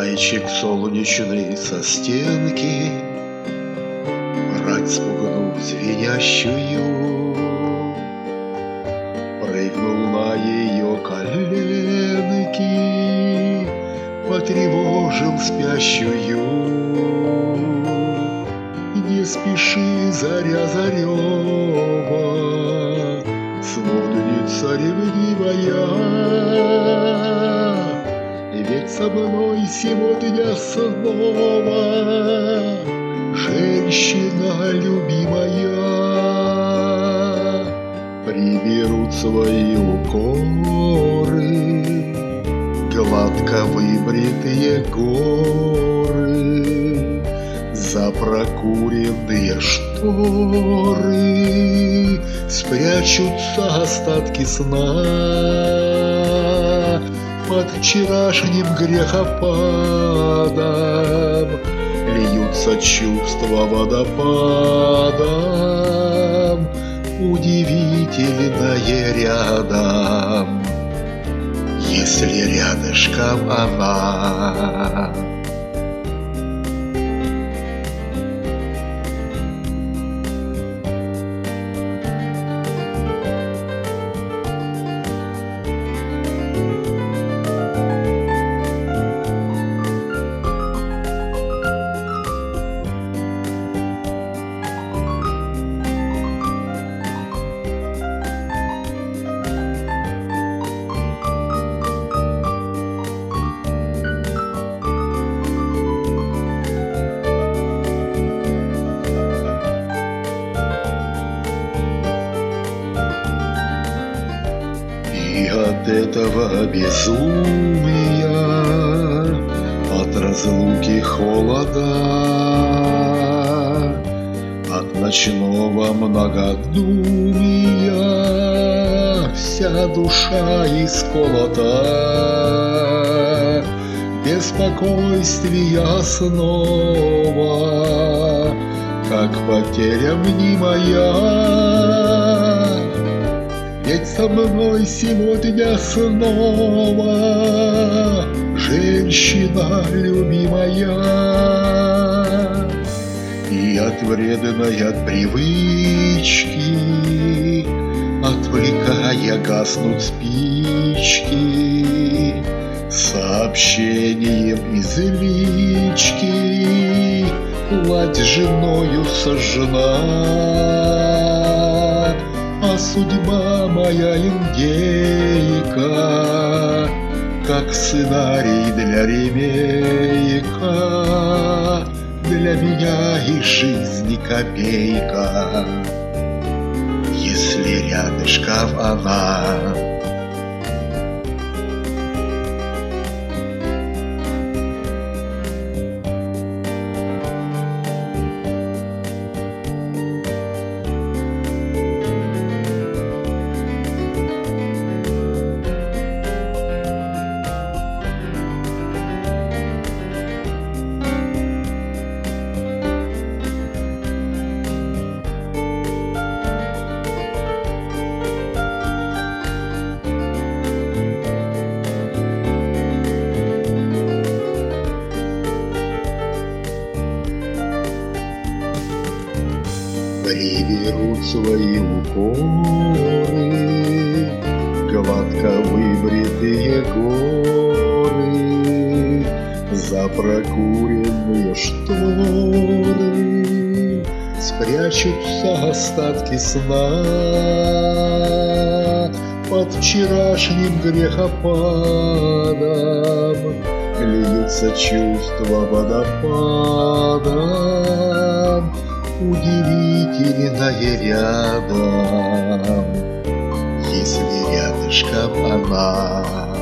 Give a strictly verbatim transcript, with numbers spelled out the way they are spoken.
Зайчик солнечный со стенки рать спугнул звенящую, прыгнул на ее коленки, потревожил спящую. Не спеши, заря зарева, сводница ревнивая, ведь со мной сегодня снова женщина любимая. Приберут свои укоры гладко выбритые горы, за прокуренные шторы спрячутся остатки сна. Под вчерашним грехопадом льются чувства водопадом, удивительное рядом, если рядышком она. И от этого безумия, от разлуки холода, от ночного многодумия вся душа исколота. Беспокойствия снова, как потеря мнимая, ведь со мной сегодня снова женщина любимая. И от вредной от привычки, отвлекая, гаснут спички, сообщением из лички ладь женою сожжена. А судьба моя индейка, как сценарий для ремейка, для меня и жизни копейка, если рядышком она. Приберут свои укоры гладко выбритые горы, за прокуренные шторы спрячутся остатки сна. Под вчерашним грехопадом льются чувства водопадом, удивительное рядом, если рядышком она.